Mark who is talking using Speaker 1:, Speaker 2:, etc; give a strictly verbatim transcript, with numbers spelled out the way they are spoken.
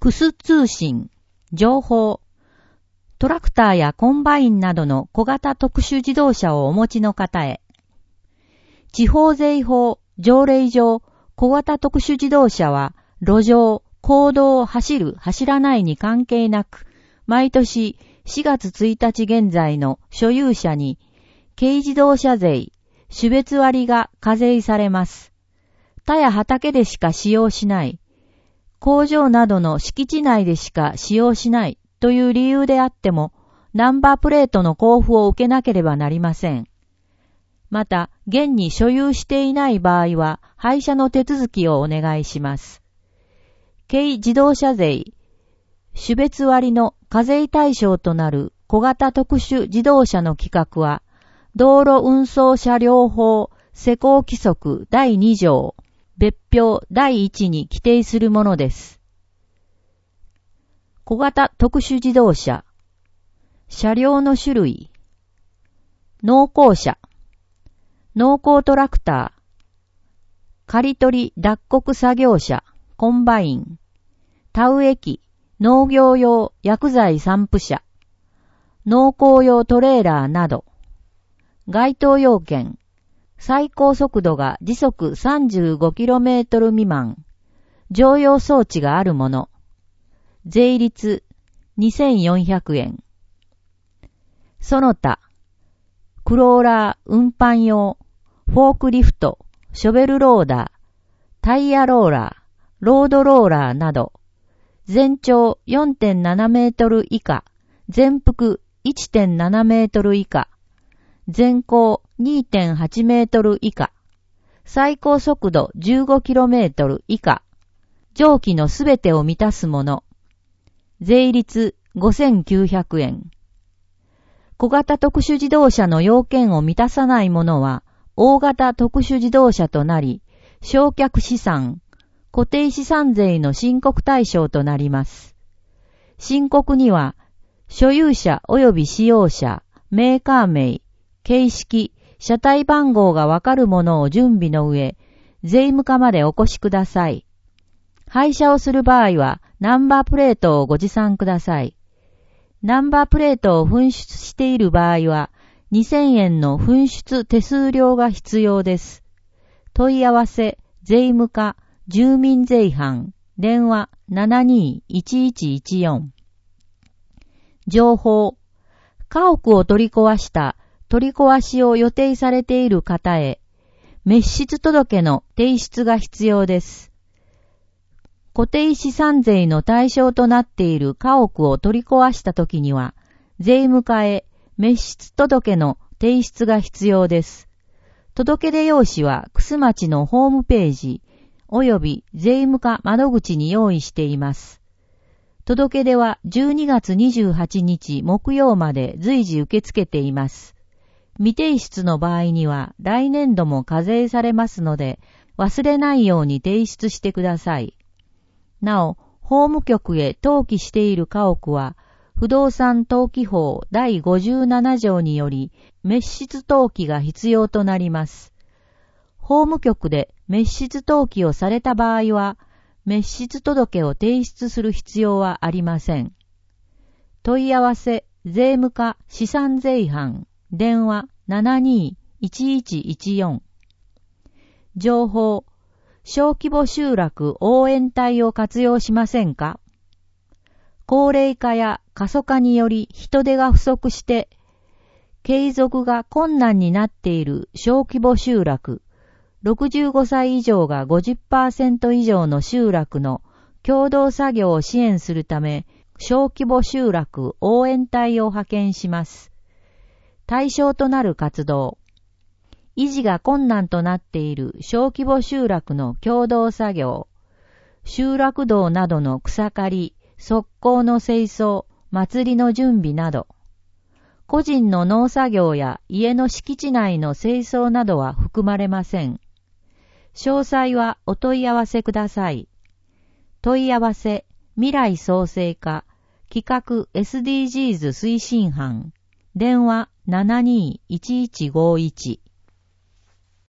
Speaker 1: クス通信、情報、トラクターやコンバインなどの小型特殊自動車をお持ちの方へ。地方税法、条例上、小型特殊自動車は、路上、公道を走る、走らないに関係なく、毎年しがつついたち現在の所有者に、軽自動車税、種別割が課税されます。田や畑でしか使用しない、工場などの敷地内でしか使用しないという理由であっても、ナンバープレートの交付を受けなければなりません。また、現に所有していない場合は、廃車の手続きをお願いします。軽自動車税、種別割の課税対象となる小型特殊自動車の規格は、道路運送車両法施行規則だいに条、別表だいいちに規定するものです。小型特殊自動車、車両の種類、農耕車、農耕トラクター、刈り取り脱穀作業車、コンバイン、田植え機、農業用薬剤散布車、農耕用トレーラーなど、該当要件、最高速度が時速 さんじゅうごキロメートル 未満、乗用装置があるもの、税率にせんよんひゃくえん。その他、クローラー、運搬用、フォークリフト、ショベルローダー、タイヤローラー、ロードローラーなど、全長 よんてんななメートル以下、全幅 いってんななメートル以下、全高 にてんはちメートル以下、最高速度 じゅうごキロメートル以下、上記のすべてを満たすもの、税率ごせんきゅうひゃくえん。小型特殊自動車の要件を満たさないものは、大型特殊自動車となり、償却資産、固定資産税の申告対象となります。申告には、所有者及び使用者、メーカー名、形式、車体番号がわかるものを準備の上、税務課までお越しください。廃車をする場合は、ナンバープレートをご持参ください。ナンバープレートを紛失している場合は、にせんえんの紛失手数料が必要です。問い合わせ、税務課、住民税班、電話 ななにーいちいちいちよん。情報、家屋を取り壊した取り壊しを予定されている方へ、滅失届の提出が必要です。固定資産税の対象となっている家屋を取り壊したときには、税務課へ滅失届の提出が必要です。届出用紙は楠町のホームページ、および税務課窓口に用意しています。届出はじゅうにがつにじゅうはちにち木曜まで随時受け付けています。未提出の場合には来年度も課税されますので、忘れないように提出してください。なお、法務局へ登記している家屋は、不動産登記法だいごじゅうなな条により、滅失登記が必要となります。法務局で滅失登記をされた場合は、滅失届を提出する必要はありません。問い合わせ、税務課資産税班、電話 ななにーいちいちいちよん。情報、小規模集落応援隊を活用しませんか？高齢化や過疎化により人手が不足して、継続が困難になっている小規模集落、ろくじゅうごさい以上が ごじゅっパーセント 以上の集落の共同作業を支援するため、小規模集落応援隊を派遣します。対象となる活動、維持が困難となっている小規模集落の共同作業、集落道などの草刈り、側溝の清掃、祭りの準備など、個人の農作業や家の敷地内の清掃などは含まれません。詳細はお問い合わせください。問い合わせ、未来創生課、企画 エスディージーズ 推進班、電話 ななにーいちいちごいち。